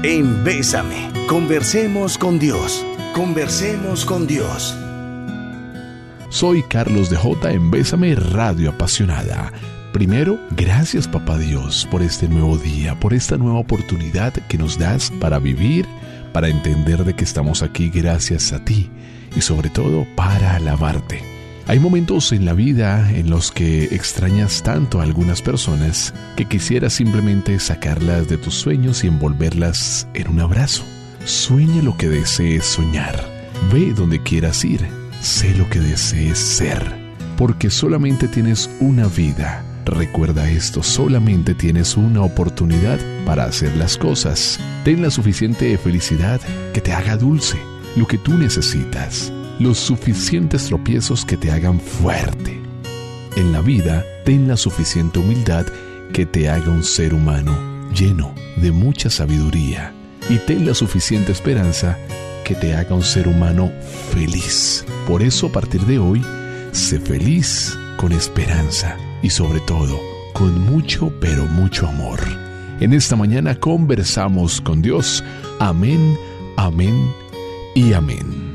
en Bésame. Conversemos con Dios. Conversemos con Dios. Soy Carlos de J. en Bésame Radio Apasionada. Primero, gracias Papá Dios por este nuevo día, por esta nueva oportunidad que nos das para vivir, para entender de que estamos aquí gracias a ti y sobre todo para alabarte. Hay momentos en la vida en los que extrañas tanto a algunas personas que quisieras simplemente sacarlas de tus sueños y envolverlas en un abrazo. Sueña lo que desees soñar. Ve donde quieras ir. Sé lo que desees ser. Porque solamente tienes una vida. Recuerda esto, solamente tienes una oportunidad para hacer las cosas. Ten la suficiente felicidad que te haga dulce, lo que tú necesitas. Los suficientes tropiezos que te hagan fuerte. En la vida, ten la suficiente humildad que te haga un ser humano lleno de mucha sabiduría. Y ten la suficiente esperanza que te haga un ser humano feliz. Por eso, a partir de hoy, sé feliz con esperanza y sobre todo, con mucho, pero mucho amor. En esta mañana conversamos con Dios. Amén, amén y amén.